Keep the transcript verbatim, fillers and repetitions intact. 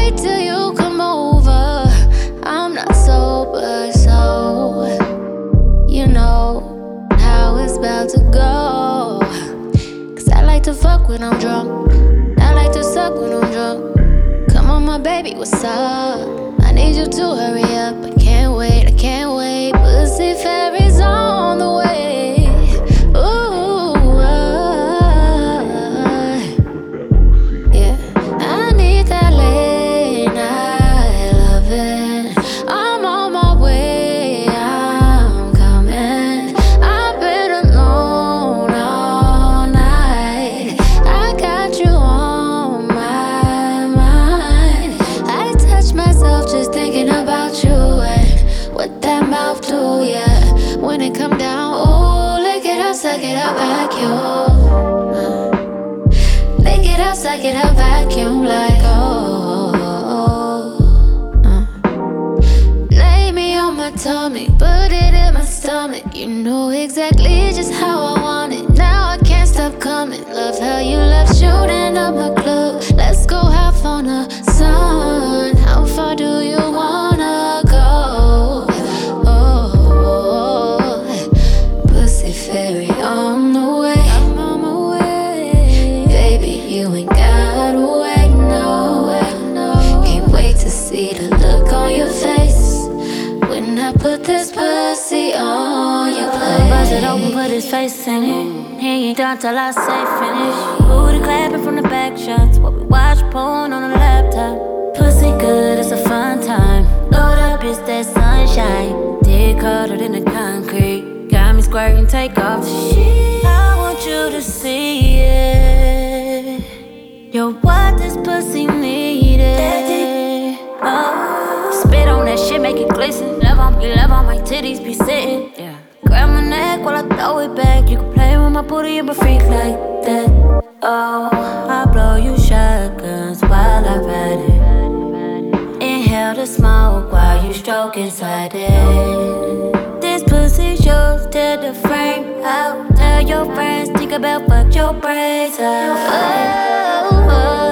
wait till you come over. I'm not sober, so you know how it's about to go. Cause I like to fuck when I'm drunk. I like to suck when I'm drunk. Come on, my baby, what's up? I need you to hurry up. I can't wait, I can't wait. Pussy fairies on the way. Ooh, uh, yeah. I need that late night loving. I'm on my way, I'm coming. I've been alone all night. I got you on my mind. I touch myself just thinking about you and what that mouth do, yeah. When it come down, ooh, lick it up, suck it up, vacuum. Uh, lick it up, suck it up, vacuum like oh. Uh, lay me on my tummy, put it in my stomach. You know exactly just how I want it. Now I can't stop coming. Love how you left shooting up my club. Let's go half on the sun. How far do you wanna go? Oh, pussy fairy on the way. I'm on my way. Baby, you ain't gotta wait, no. Can't wait to see the look on your face when I put this pussy on your plate. Buzz it open, put his face in it. He ain't done till I say finish. Booty clapping from the back shots while we watch porn on the laptop. Pussy good, it's a fun time. Load up, it's that sunshine. Dick harder than the concrete. Got me squirting, take off the shit. I want you to see it. You're what this pussy needed. Oh, spit on that shit, make it glisten. Love on me, love on my titties, be sitting. Yeah. Grab my neck while I throw it back. You can play with my booty and be freak like that. Oh, I blow you shotguns while I ride it. Inhale the smoke while you stroke inside it. This pussy's yours, tear the frame out. Tell your friends, think about fuck your brains out. Oh, oh.